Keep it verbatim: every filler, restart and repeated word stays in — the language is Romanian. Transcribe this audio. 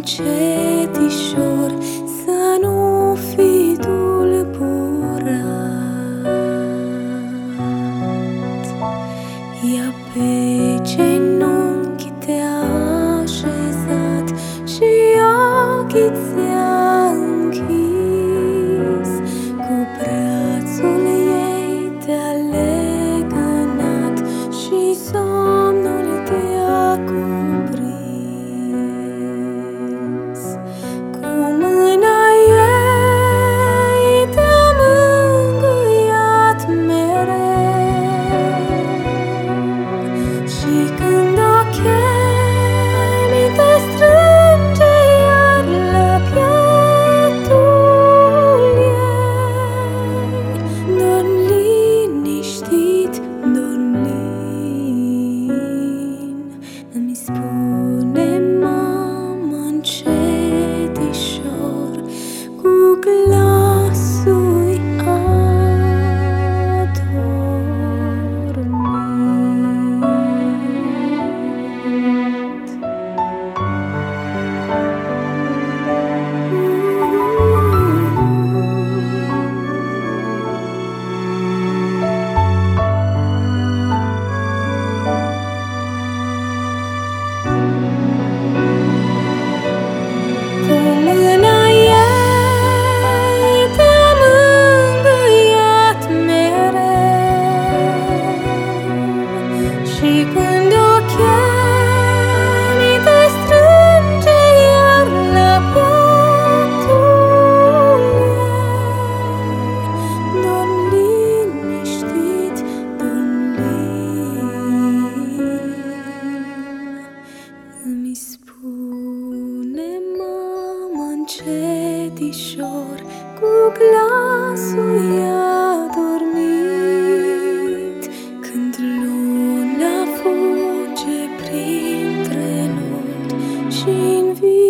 încetișor, să nu fi tulburat. Ia pe genunchi te-a așezat și ochii ți-a închis, cu brațul ei te-a legănat și somnul te-a cuprins. Cu mâna ei te-a mângâiat mereu și când o chemi te strânge iar la pietul ei. Dorm liniștit, dorm lin, îmi spune mama încetișor, cu glasul adormit. Cu mâna ei te-a mângâiat mereu și când o chemi te strânge iar la pietul ei. Dorm liniștit, dorm lin, îmi spune mama încetișor, cu glasul ei adormit. Când luna fuge printre nori și-n